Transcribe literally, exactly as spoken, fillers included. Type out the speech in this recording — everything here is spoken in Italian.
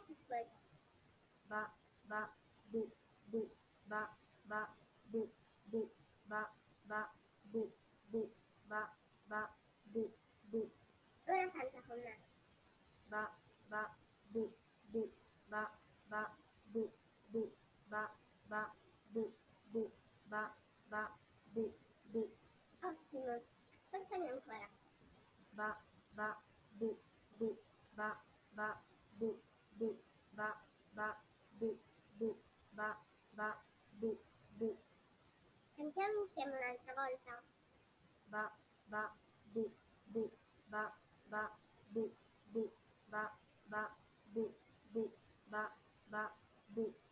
si svolta. ba ba bu bu ba ba bu bu ba ba bu bu ba ba bu bu Ora canta con me. ba ba bu bu ba ba bu bu ba ba bu bu ba ba bu bu Ottimo, ascoltami ancora. ba ba bu bu ba ba bu bu ba ba bu bu ba ba bu bu Cantiamo insieme un'altra volta. ba ba bu bu ba ba bu bu ba ba bu bu ba ba bu